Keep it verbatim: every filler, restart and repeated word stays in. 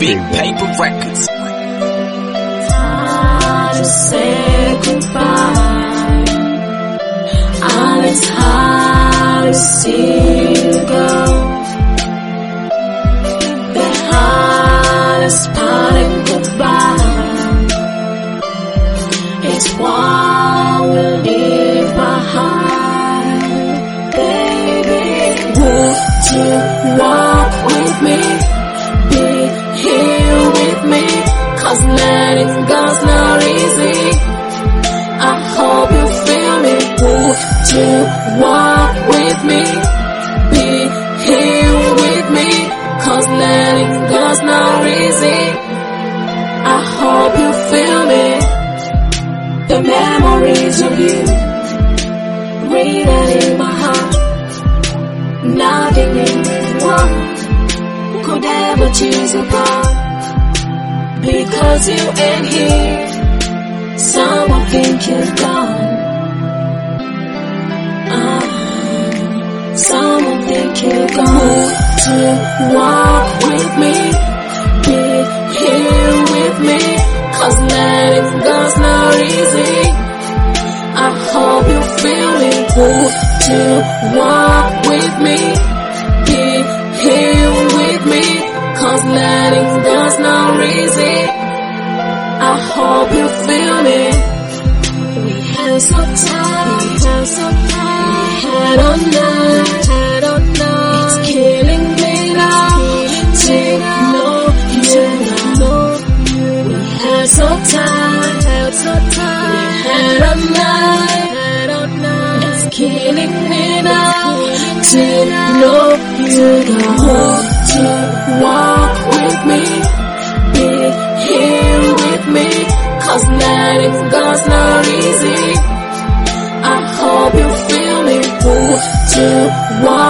Big Paper Records. Hard to say goodbye, and it's hard to see you go. The hardest part of goodbye is what we'll leave behind, baby. Would you walk with me? Be here with me? 'Cause letting go's not easy. I hope you feel me. Would you walk with me? Be here with me? 'Cause letting go's not easy. I hope you feel me. The memories of you written in my heart, nothing in this world could ever choose apart. Because you ain't here, someone think you're gone. uh, Someone think you're gone. To walk with me, be here with me? 'Cause letting go's not easy. I hope you feel me. Would you walk with me? Be here with me? 'Cause letting go's not easy. I hope you feel me. We had some time, we had some time, we had all night, had all night. It's killing me now to know you know. We had some time, had some time, we had all night, had all night. It's killing me now to know you know. To walk with me, be here with me? 'Cause letting go's not easy. I hope you feel me. Would you walk